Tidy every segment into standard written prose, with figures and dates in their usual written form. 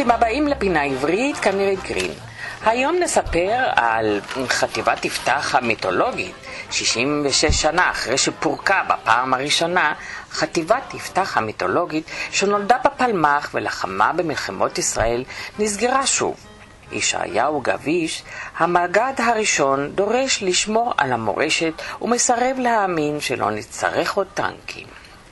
ברוכים הבאים לפינה עברית, כאן נירית גרין. היום נספר על חטיבת יפתח המיתולוגית. 66 שנה אחרי שפורקה בפעם הראשונה, חטיבת יפתח המיתולוגית שנולדה בפלמ"ח ולחמה במלחמות ישראל נסגרה שוב. ישעיהו גביש, המג"ד הראשון, דורש לשמור על המורשת ומסרב להאמין שלא נצטרך עוד טנקים.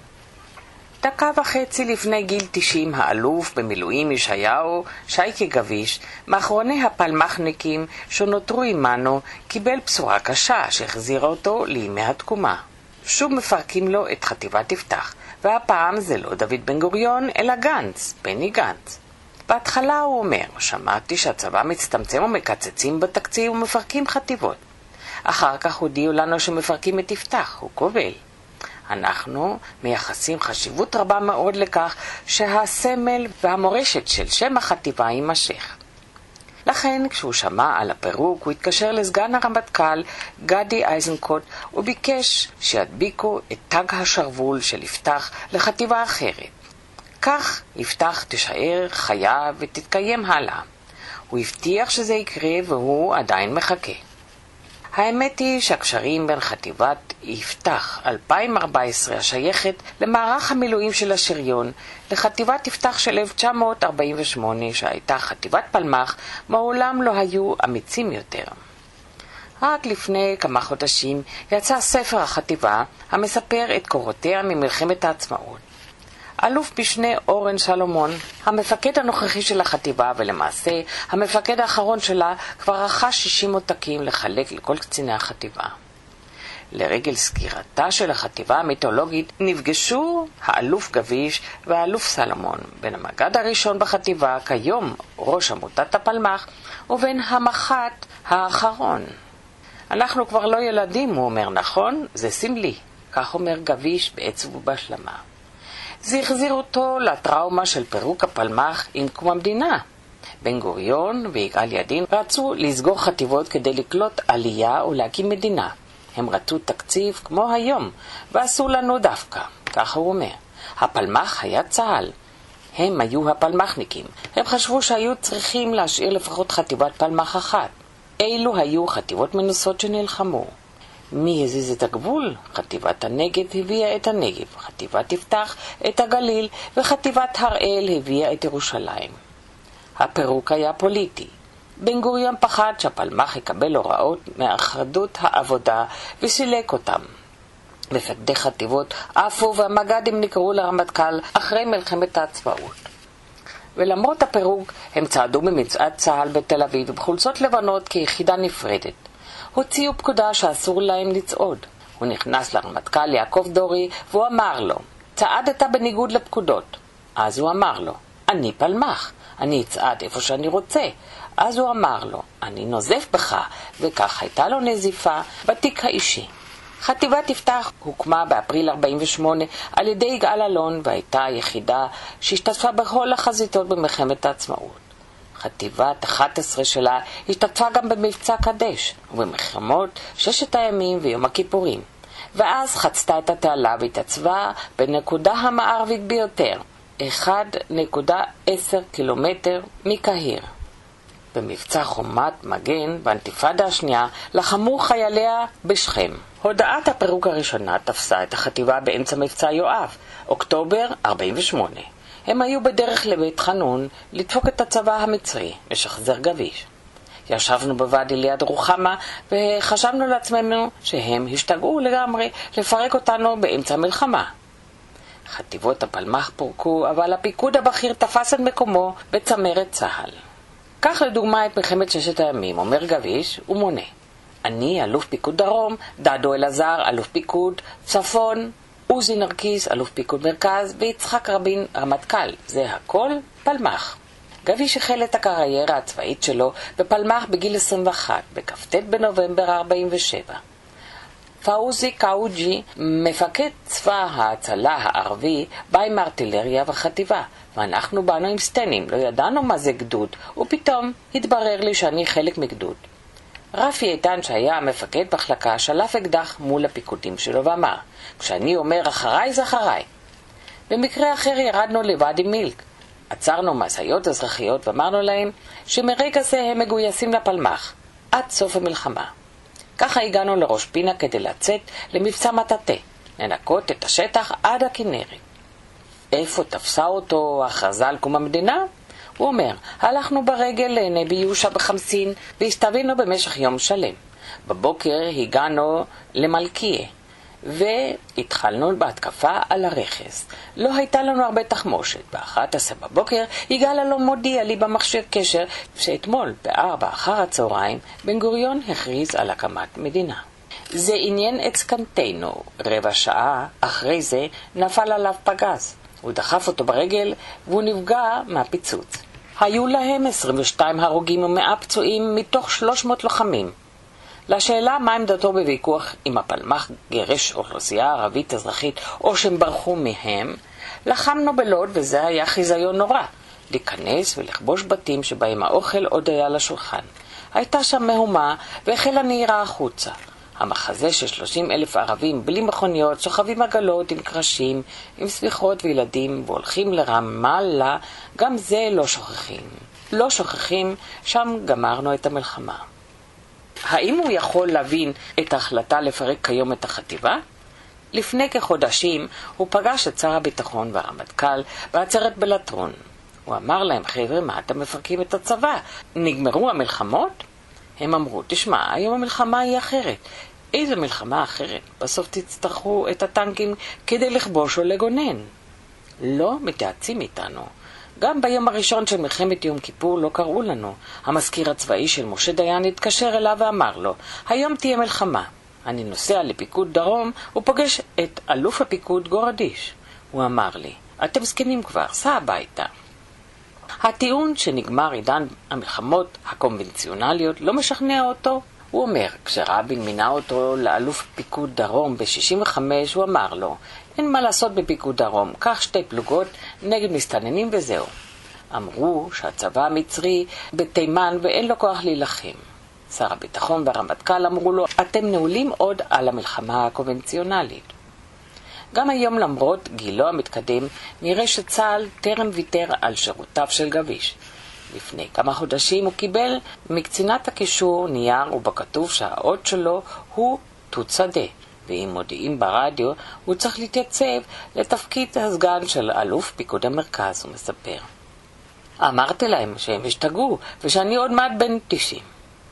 דקה וחצי לפני גיל 90, האלוף במילואים ישעיהו שייקה גביש, מאחרוני הפלמ"חניקים שנותרו עמנו, קיבל בשורה קשה שהחזירה אותו לימי התקומה. שוב מפרקים לו את חטיבת יפתח, והפעם זה לא דוד בן גוריון אלא גנץ, בני גנץ. בהתחלה הוא אומר, שמעתי שהצבא מצטמצם ומקצצים בתקציב ומפרקים חטיבות. אחר כך הודיעו לנו שמפרקים את יפתח, הוא קובל. אנחנו מייחסים חשיבות רבה מאוד לכך שהסמל והמורשת של שם החטיבה יימשך. לכן כשהוא שמע על הפירוק הוא התקשר לסגן הרמטכ"ל גדי איזנקוט וביקש שידביקו את תג השרוול של יפתח לחטיבה אחרת. כך יפתח תישאר חיה ותתקיים הלאה. הוא הבטיח שזה יקרה והוא עדיין מחכה. האמת היא שהקשרים בין חטיבת יפתח 2014 השייכת למערך המילואים של השריון לחטיבת יפתח של 1948 שהייתה חטיבת פלמ"ח מעולם לא היו אמיצים יותר. רק לפני כמה חודשים יצא ספר החטיבה המספר את קורותיה ממלחמת העצמאות. אלוף משנה אורן שלומון, המפקד הנוכחי של החטיבה ולמעשה המפקד האחרון שלה, כבר רכש 60 עותקים לחלק לכל קציני החטיבה. לרגל סגירתה של החטיבה המיתולוגית נפגשו האלוף גביש והאלוף סלומון, בין המג"ד הראשון בחטיבה, כיום ראש עמותת הפלמ"ח, ובין המח"ט האחרון. אנחנו כבר לא ילדים, הוא אומר, נכון? זה סמלי, כך אומר גביש בעצב ובהשלמה. זה החזיר אותו לטראומה של פירוק הפלמ"ח עם קום המדינה. בן גוריון ויגאל ידין רצו לסגור חטיבות כדי לקלוט עלייה ולהקים מדינה. הם רצו תקציב כמו היום, ועשו לנו דווקא, כך הוא אומר. הפלמ"ח היה צה"ל. הם היו הפלמ"חניקים. הם חשבו שהיו צריכים להשאיר לפחות חטיבת פלמ"ח אחת. אילו היו חטיבות מנוסות שנלחמו. מי הזיז את הגבול? חטיבת הנגב הביאה את הנגב, חטיבת יפתח את הגליל, וחטיבת הראל הביאה את ירושלים. הפירוק היה פוליטי. בן גוריון פחד שהפלמ"ח יקבל הוראות מאחדות העבודה וסילק אותם. מפקדי חטיבות עפו והמג"דים נקראו לרמטכ"ל אחרי מלחמת העצמאות. ולמרות הפירוק הם צעדו במצעד צה"ל בתל אביב בחולצות לבנות כיחידה נפרדת. הוציאו פקודה שאסור להם לצעוד. הוא נכנס לרמטכ"ל יעקב דורי והוא אמר לו, צעדת בניגוד לפקודות. אז הוא אמר לו, אני פלמ"ח, אני אצעד איפה שאני רוצה. אז הוא אמר לו, אני נוזף בך, וכך הייתה לו נזיפה בתיק האישי. חטיבת יפתח הוקמה באפריל 48 על ידי יגאל אלון והייתה היחידה שהשתתפה בכל החזיתות במלחמת העצמאות. חטיבת 11 שלה השתתפה גם במבצע קדש ובמלחמות ששת הימים ויום הכיפורים, ואז חצתה את התעלה והתעצבה בנקודה המערבית ביותר, 1.10 קילומטר מקהיר. במבצע חומת מגן באינתיפאדה השנייה לחמו חייליה בשכם. הודעת הפירוק הראשונה תפסה את החטיבה באמצע מבצע יואב, אוקטובר 48. הם היו בדרך לבית חנון לדפוק את הצבא המצרי, לשחזר גביש. ישבנו בוואדי ליד רוחמה וחשבנו לעצמנו שהם השתגעו לגמרי לפרק אותנו באמצע מלחמה. חטיבות הפלמ"ח פורקו, אבל הפיקוד הבכיר תפס את מקומו בצמרת צה"ל. כך לדוגמה את מלחמת ששת הימים, אומר גביש ומונה. אני אלוף פיקוד דרום, דדו אלעזר אלוף פיקוד צפון, עוזי נרקיס אלוף פיקוד מרכז ויצחק רבין רמטכ"ל. זה הכל פלמ"ח. גביש החל את הקריירה הצבאית שלו בפלמ"ח בגיל 21, בכ"ט בנובמבר 47. פאוזי קאוג'י, מפקד צבא ההצלה הערבי, בא עם ארטילריה וחטיבה, ואנחנו באנו עם סטנים, לא ידענו מה זה גדוד, ופתאום התברר לי שאני חלק מגדוד. רפי איתן שהיה המפקד מחלקה שלף אקדח מול הפיקודים שלו ואמר, כשאני אומר אחריי זה אחריי. במקרה אחר ירדנו לוואדי מילק. עצרנו משאיות אזרחיות ואמרנו להם שמרגע זה הם מגויסים לפלמ"ח, עד סוף המלחמה. ככה הגענו לראש פינה כדי לצאת למבצע מטאטא, לנקות את השטח עד הכנרת. איפה תפסה אותו ההכרזה על קום המדינה? הוא אומר, הלכנו ברגל לנבי יהושע בחמסין והסתובבנו במשך יום שלם. בבוקר הגענו למלכיה והתחלנו בהתקפה על הרכס. לא הייתה לנו הרבה תחמושת. ב11 בבוקר יגאל אלון מודיע לי במכשיר קשר שאתמול ב4 אחר הצהריים בן גוריון הכריז על הקמת מדינה. זה עניין את זקנתנו. רבע שעה אחרי זה נפל עליו פגז. הוא דחף אותו ברגל והוא נפגע מהפיצוץ. היו להם 22 הרוגים ו100 פצועים מתוך 300 לוחמים. לשאלה מה עמדתו בוויכוח אם הפלמ"ח גירש אוכלוסייה ערבית אזרחית או שהם ברחו מהם, לחמנו בלוד וזה היה חיזיון נורא, להיכנס ולכבוש בתים שבהם האוכל עוד היה לשולחן. הייתה שם מהומה והחלה נהירה החוצה. המחזה של 30,000 ערבים בלי מכוניות, סוחבים עגלות עם קרשים, עם סביחות וילדים והולכים לרמאללה, גם זה לא שוכחים. לא שוכחים, שם גמרנו את המלחמה. האם הוא יכול להבין את ההחלטה לפרק כיום את החטיבה? לפני כחודשים הוא פגש את שר הביטחון והרמטכ"ל בעצרת בלטרון. הוא אמר להם, חבר'ה, מה אתם מפרקים את הצבא? נגמרו המלחמות? הם אמרו, תשמע, היום המלחמה היא אחרת. איזו מלחמה אחרת? בסוף תצטרכו את הטנקים כדי לכבוש או לגונן. לא מתייעצים איתנו. גם ביום הראשון של מלחמת יום כיפור לא קראו לנו. המזכיר הצבאי של משה דיין התקשר אליו ואמר לו, היום תהיה מלחמה. אני נוסע לפיקוד דרום ופוגש את אלוף הפיקוד גורדיש. הוא אמר לי, אתם זקנים כבר, סע הביתה. הטיעון שנגמר עידן המלחמות הקונבנציונליות לא משכנע אותו. הוא אומר, כשרבין מינה אותו לאלוף פיקוד דרום ב-65, הוא אמר לו, אין מה לעשות בפיקוד דרום, קח 2 פלוגות נגד מסתננים וזהו. אמרו שהצבא המצרי בתימן ואין לו כוח להילחם. שר הביטחון והרמטכ"ל אמרו לו, אתם נעולים עוד על המלחמה הקונבנציונלית. גם היום למרות גילו המתקדם, נראה שצה"ל טרם ויתר על שירותיו של גביש. לפני כמה חודשים הוא קיבל מקצינת הקישור נייר ובכתוב שהאות שלו הוא תוצדה, ואם מודיעים ברדיו הוא צריך להתייצב לתפקיד הסגן של אלוף פיקוד המרכז, הוא מספר. אמרתי להם שהם השתגעו ושאני עוד מעט בן 90.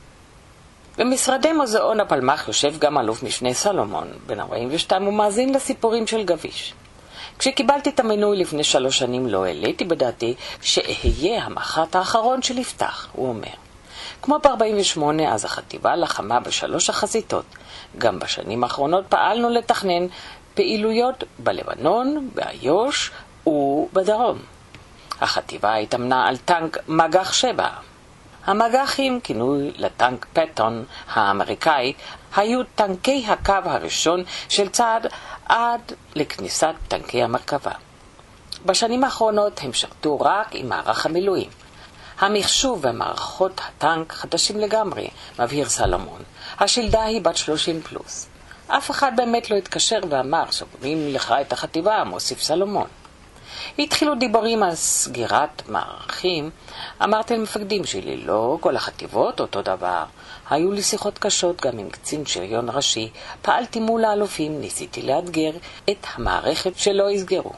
במשרדי מוזיאון הפלמ"ח יושב גם אלוף משנה סלומון, בן 42, ומאזין לסיפורים של גביש. כשקיבלתי את המינוי לפני 3 שנים לא העליתי בדעתי שאהיה המח"ט האחרון של יפתח, הוא אומר. כמו ב-48 אז החטיבה לחמה ב3 החזיתות. גם בשנים האחרונות פעלנו לתכנן פעילויות בלבנון, באיו"ש ובדרום. החטיבה התאמנה על טנק מג"ח 7. המג"חים, כינוי לטנק פטון האמריקאי, היו טנקי הקו הראשון של צה"ל עד לכניסת טנקי המרכבה. בשנים האחרונות הם שרתו רק עם מערך המילואים. המחשוב ומערכות הטנק חדשים לגמרי, מבהיר סלומון. השלדה היא בת 30 פלוס. אף אחד באמת לא התקשר ואמר שומרים לך את החטיבה, מוסיף סלומון. התחילו דיבורים על סגירת מערכים. אמרתי למפקדים שלי, לא כל החטיבות אותו דבר. היו לי שיחות קשות גם עם קצין שריון ראשי. פעלתי מול האלופים, ניסיתי לאתגר את המערכת שלא יסגרו.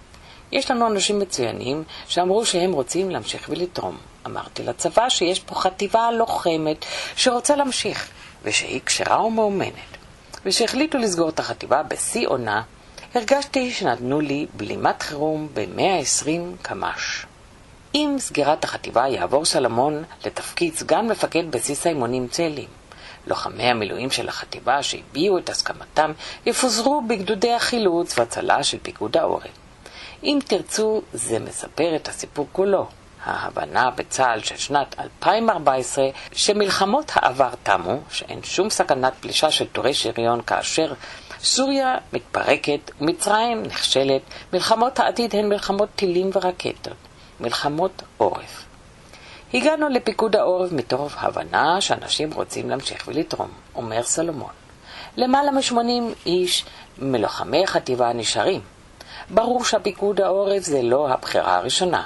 יש לנו אנשים מצוינים שאמרו שהם רוצים להמשיך ולתרום. אמרתי לצבא שיש פה חטיבה לוחמת שרוצה להמשיך, ושהיא קשרה ומאומנת. ושהחליטו לסגור את החטיבה בשיא עונה, הרגשתי שנתנו לי בלימת חירום ב-120 קמ"ש. עם סגירת החטיבה יעבור סלומון לתפקיד סגן מפקד בסיס האימונים צאלים. לוחמי המילואים של החטיבה שהביעו את הסכמתם יפוזרו בגדודי החילוץ והצלה של פיקוד העורף. אם תרצו, זה מספר את הסיפור כולו. ההבנה בצה"ל של שנת 2014 שמלחמות העבר תמו, שאין שום סכנת פלישה של תורי שריון כאשר סוריה מתפרקת ומצרים נכשלת, מלחמות העתיד הן מלחמות טילים ורקטות, מלחמות עורף. הגענו לפיקוד העורף מתוך הבנה שאנשים רוצים להמשיך ולתרום, אומר סלומון. למעלה מ-80 איש מלוחמי החטיבה נשארים. ברור שהפיקוד העורף זה לא הבחירה הראשונה.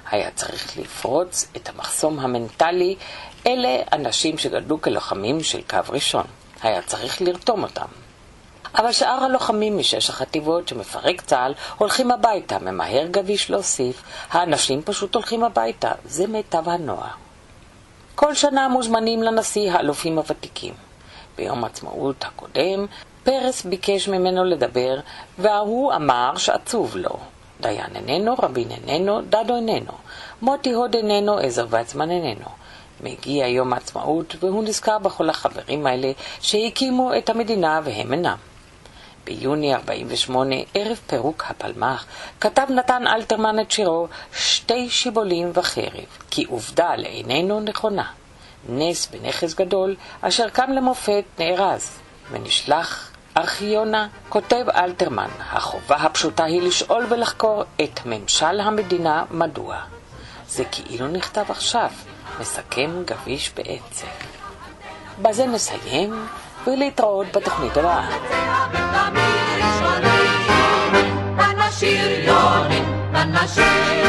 היה צריך לפרוץ את המחסום המנטלי. אלה אנשים שגדלו כלוחמים של קו ראשון. היה צריך לרתום אותם. אבל שאר הלוחמים משש החטיבות שמפרק צה"ל הולכים הביתה, ממהר גביש להוסיף. האנשים פשוט הולכים הביתה, זה מיטב הנוער. כל שנה מוזמנים לנשיא האלופים הוותיקים. ביום העצמאות הקודם פרס ביקש ממנו לדבר, והוא אמר שעצוב לו. דיין איננו, רבין איננו, דדו איננו, מוטי הוד איננו, עזר ויצמן איננו. מגיע יום העצמאות והוא נזכר בכל החברים האלה שהקימו את המדינה והם אינם. ביוני 48, ערב פירוק הפלמ"ח, כתב נתן אלתרמן את שירו "שתי שיבולים וחרב", כי עובדה לעינינו נכונה. נס בנכס גדול, אשר קם למופת נארז, ונשלח ארכיונה. כותב אלתרמן, החובה הפשוטה היא לשאול ולחקור את ממשל המדינה מדוע. זה כאילו נכתב עכשיו, מסכם גביש בעצם. בזה נסיים, ולהתראות בתוכנית הבאה. שריונים,